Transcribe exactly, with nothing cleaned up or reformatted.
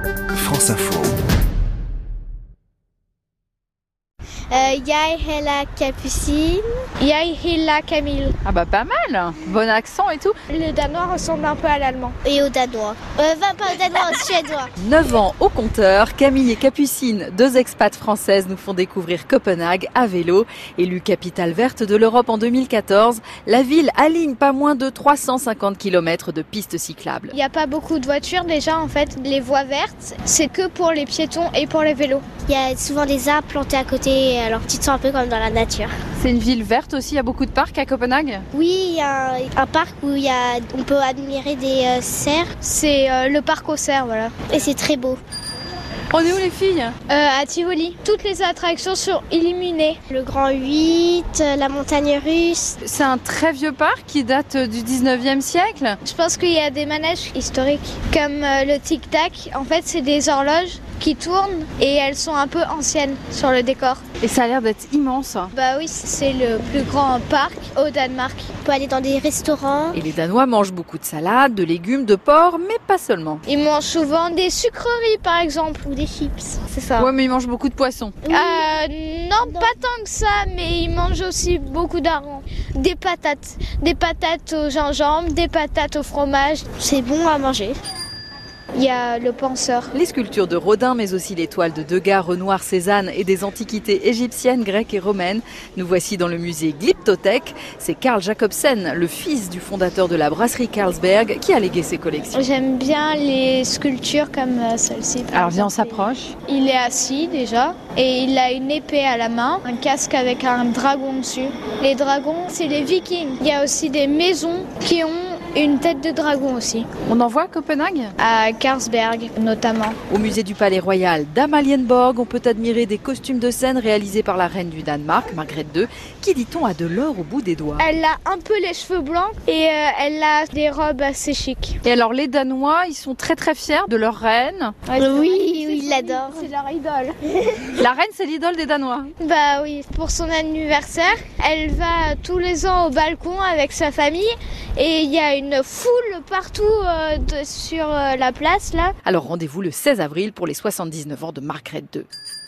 France Info. Euh, Jij hela Capucine. Jij hela Camille. Ah bah pas mal, bon accent et tout. Le danois ressemble un peu à l'allemand. Et au danois. Euh, va pas au danois, au suédois. neuf ans au compteur, Camille et Capucine, deux expats françaises, nous font découvrir Copenhague à vélo. Élue capitale verte de l'Europe en deux mille quatorze, la ville aligne pas moins de trois cent cinquante kilomètres de pistes cyclables. Il n'y a pas beaucoup de voitures déjà en fait. Les voies vertes, c'est que pour les piétons et pour les vélos. Il y a souvent des arbres plantés à côté, alors tu te sens un peu comme dans la nature. C'est une ville verte aussi, il y a beaucoup de parcs à Copenhague. Oui, il y a un, un parc où il y a, on peut admirer des euh, cerfs. C'est euh, le parc aux cerfs, voilà. Et c'est très beau. On est où les filles? euh, À Tivoli. Toutes les attractions sont illuminées. Le Grand huit, la montagne russe. C'est un très vieux parc qui date du dix-neuvième siècle. Je pense qu'il y a des manèges historiques, comme euh, le tic-tac. En fait, c'est des horloges qui tournent et elles sont un peu anciennes sur le décor. Et ça a l'air d'être immense. Bah oui, c'est le plus grand parc au Danemark. On peut aller dans des restaurants. Et les Danois mangent beaucoup de salades, de légumes, de porc, mais pas seulement. Ils mangent souvent des sucreries par exemple, ou des chips, c'est ça. Ouais, mais ils mangent beaucoup de poissons. Euh, non, non, pas tant que ça, mais ils mangent aussi beaucoup d'arômes. Des patates, des patates au gingembre, des patates au fromage. C'est bon à manger. Il y a le penseur. Les sculptures de Rodin, mais aussi les toiles de Degas, Renoir, Cézanne et des antiquités égyptiennes, grecques et romaines. Nous voici dans le musée Glyptothèque. C'est Carl Jacobsen, le fils du fondateur de la brasserie Carlsberg, qui a légué ses collections. J'aime bien les sculptures comme celle-ci. Alors viens, on s'approche. Il est assis déjà et il a une épée à la main, un casque avec un dragon dessus. Les dragons, c'est les Vikings. Il y a aussi des maisons qui ont une tête de dragon aussi. On en voit à Copenhague? À Carlsberg notamment. Au musée du Palais Royal d'Amalienborg, on peut admirer des costumes de scène réalisés par la reine du Danemark, Margrethe deux, qui dit-on a de l'or au bout des doigts. Elle a un peu les cheveux blancs et euh, elle a des robes assez chic. Et alors les Danois, ils sont très très fiers de leur reine. Ouais, oui, oui, ils l'adorent. C'est leur idole. La reine, c'est l'idole des Danois. Bah oui, pour son anniversaire, elle va tous les ans au balcon avec sa famille et il y a une une foule partout euh, de, sur euh, la place là. Alors rendez-vous le seize avril pour les soixante-dix-neuf ans de Margrethe deux.